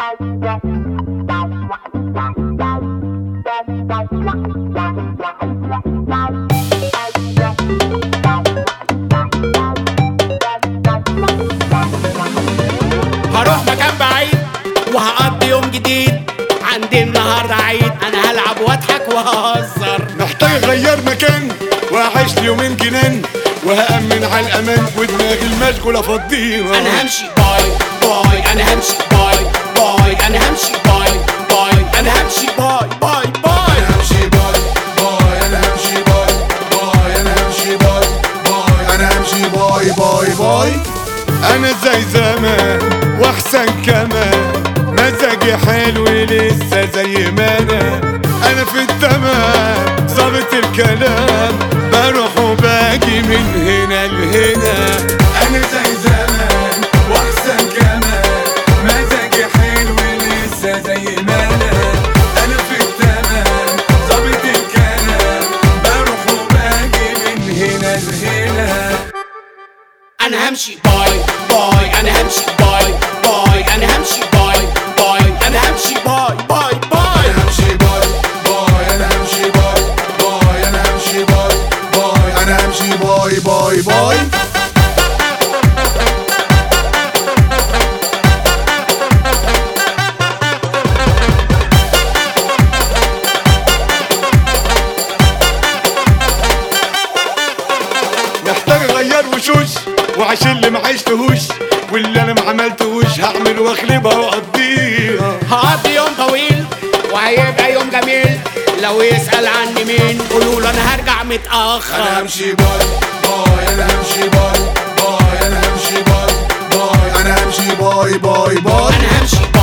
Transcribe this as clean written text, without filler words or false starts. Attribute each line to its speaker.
Speaker 1: هروح مكان بعيد وهقضي يوم جديد، عندي النهارده عيد، انا هلعب واضحك وههزر.
Speaker 2: محتاج اغير مكان واعيش لي يومين جنان، وهأمن على الامان ودماغي المشغولة افضيها.
Speaker 1: انا همشي باي باي، انا همشي باي باي، انا همشي باي باي، انا همشي باي باي باي،
Speaker 2: انا همشي باي باي، انا همشي باي باي، انا همشي باي باي، انا همشي باي باي باي. انا زي زمان واحسن كمان، مزاجي حلو لسه زي ما انا في التمام ظابط الكلام، بروح وباجي من هنا لهنا. انا زي زمان واحسن كمان، مزاجي حلو لسه زي ما انا في التمام ظابط الكلام، بروح وباجي من هنا لهنا.
Speaker 1: انا همشي باي باي، انا همشي باي باي، انا همشي باي باي، انا همشي باي باي باي،
Speaker 2: انا همشي باي باي، انا همشي باي باي، انا همشي باي باي، انا همشي باي باي باي. محتاج اغير وشوش وعيش اللي ما عشتهوش، واللي انا ما عملتهوش هعمل واخلبها واقضيها.
Speaker 1: هقضي يوم طويل وهيبقى يوم جميل، لو يسأل عني مين قولوله انا هرجع
Speaker 2: انا
Speaker 1: متأخر.
Speaker 2: همشي باي باي، انا همشي باي باي، انا همشي باي باي، انا همشي باي باي باي،
Speaker 1: انا همشي